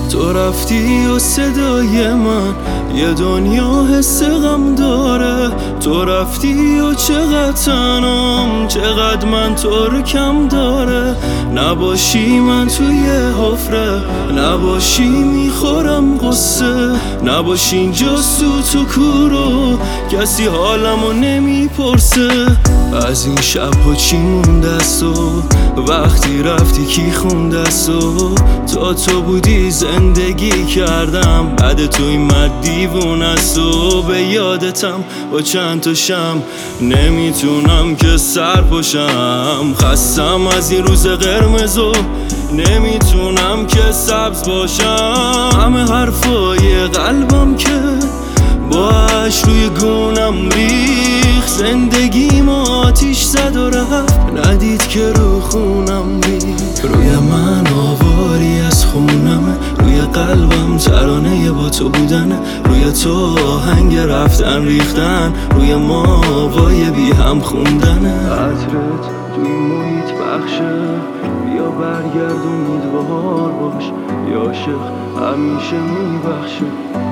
تو رفتی و صدای من یه دنیا حس غم داره. تو رفتی و چقدر تنم، چقدر من تو رو کم داره. نباشی من توی حفره، نباشی میخورم قصه. نباشی اینجا سوت و کورو، کسی حالمو نمیپرسه. از این شبها چی مونده است و وقتی رفتی کی خونده است و تا تو بودی زندگی کردم. بعد تو این مرد دیوونه است و به یادتم با چند تا شم نمیتونم که سر پاشم. خستم از این روز قرمزو، نمیتونم که سبز باشم. همه حرفای قلبم که باش روی گونم ریخ. زندگیم آتیش زد و رفت، ندید که رو خونم ریخ. روی من آواری از خونمه، روی قلبم ترانه با تو بودنه. روی تو آهنگ رفتن ریختن، روی ما وای بی هم خوندنه. عطرت توی محیط بخشه، بیا برگرد امیدوار باش. یا عاشق همیشه میبخشه.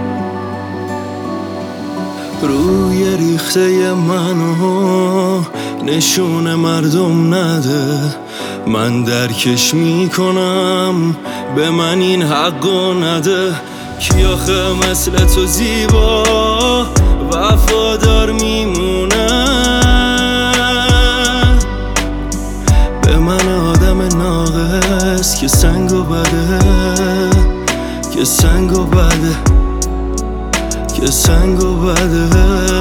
روی ریخته منو نشون مردم نده، من درکش میکنم، به من این حقو نده. کی آخه مثل تو زیبا وفادار میمونه؟ به من آدم ناقص که سنگ و بده، که سنگ و بده، که سنگ و بده.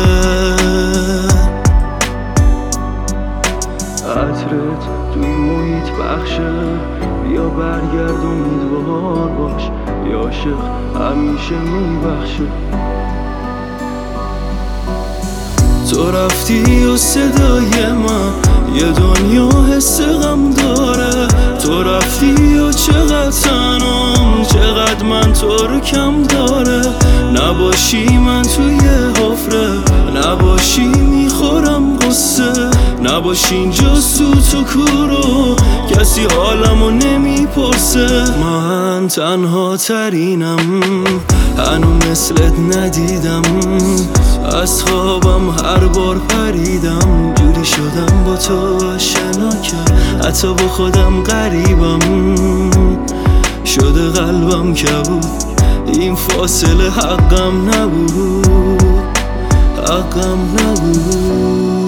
عطرت توی محیط بخشه، بیا برگرد امیدوار باش. یا عاشق همیشه میبخشه. تو رفتی و صدای من یه دنیا حس غم داره. تو رفتی و چقدر تنم، چقدر من تو رو کم داره. نباشی من توی حفره، نباشی میخورم قصه. نباشی اینجا سوت و کورو، کسی حالمو نمیپرسه. من تنها ترینم، هنو مثلت ندیدم. از خوابم هر بار پریدم، جوری شدم با تو آشنا کرد. حتی با خودم غریبم شده قلبم کبود. این فاصله حقم نبود، حقم نبود.